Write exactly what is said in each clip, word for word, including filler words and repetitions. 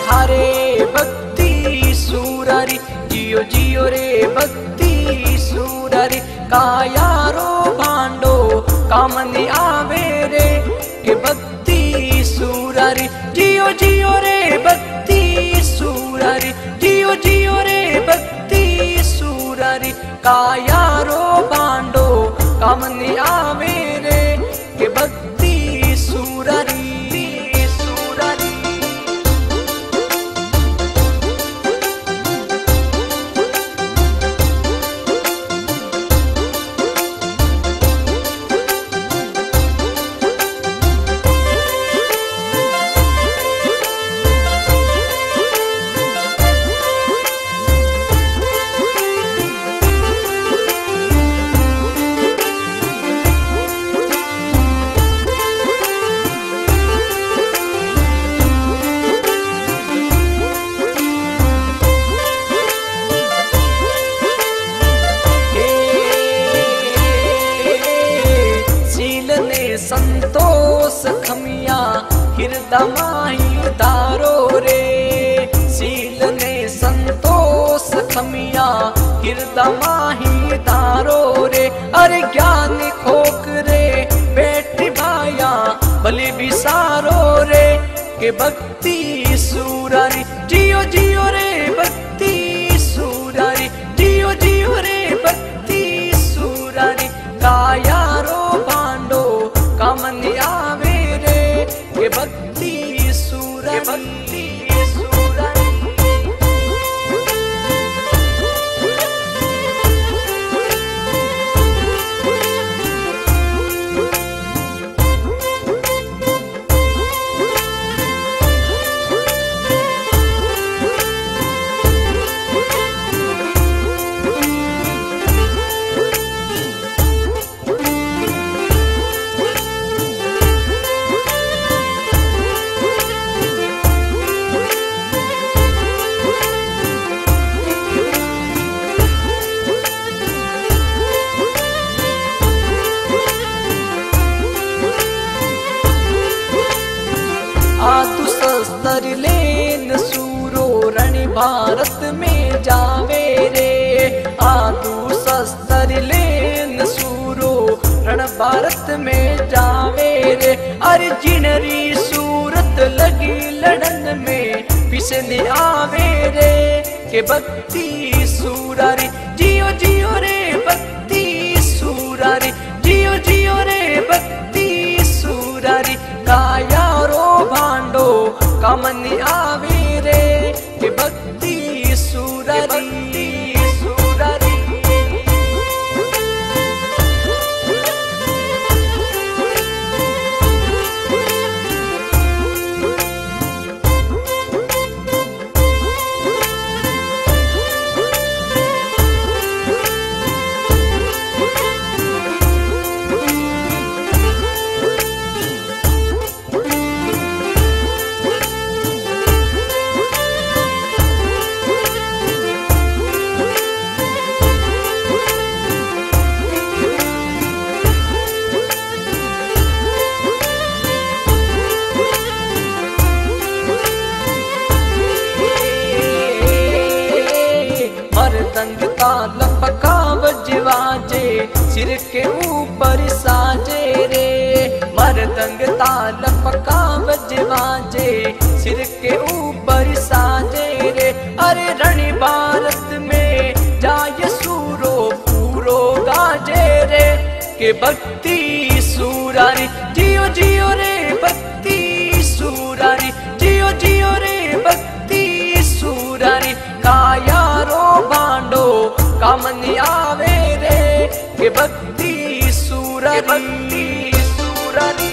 हारे भक्ति सुरारी, जियो जियो रे भक्ति सुरारी। कायारो भांडो काम नहीं आवे रे के भक्ति सुरारी, जियो जियो रे भक्ति सुरारी, जियो जियो रे भक्ति सुरारी। कायारो भांडो काम नहीं आवे रे के भक्ति सुरारी। संतोष खमिया हृदय माही तारो रे, सील ने संतोष खमिया हृदय माही तारो रे। अरे ज्ञान खोक रे बेटी भाया भले बिसारो रे के भक्ति सुरारी, जियो जियो रे भक्ति सुरारी, जियो जियो रे भक्ति सुरारी। कायारो भांडो काम नहीं आवे रे के भक्ति सुरारी, भक्ति सुरारी। आतु शस्त्र लेन सूरो रण भारत में जावे रे, आतु शस्त्र लेन सूरो रण भारत में जावे रे। अरे जिनरी सूरत लगी लड़न में पिसने आवे रे के भक्ति सुरारी, जियो जियो रे भक्ति सुरारी, जियो जियो रे भक्ति सुरारी। कायारो भांडो काम नहीं आवे रे के भक्ति सुरारी, सुरारी। मर्दंग ताल पका बजवाजे सिर के ऊपर साजे रे, मर्दंग ताल पका बजवाजे सिर के ऊपर साजे रे। अरे रण भारत में जाय सूरो पूरो गाजे रे के भक्ति सुरारी, जियो जियो रे भक्ति सुरारी, जियो जियो रे भक्ति सुरारी। कायारो भांडो काम नहीं आवे रे के भक्ति सुरारी, भक्ति सुरारी।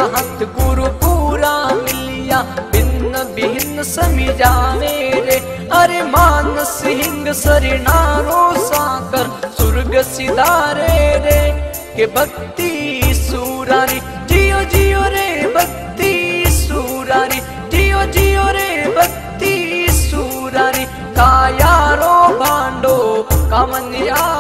कहत गुरु पूरा मिलिया भिन्न भिन्न समी जावे रे। अरे मानस हिंग सरिनारो साकर स्वर्ग सिधारे रे के भक्ति सुरारी जियो जियो रे भक्ति सुरारी जियो जियो रे भक्ति सुरारी कायारो भांडो कामनिया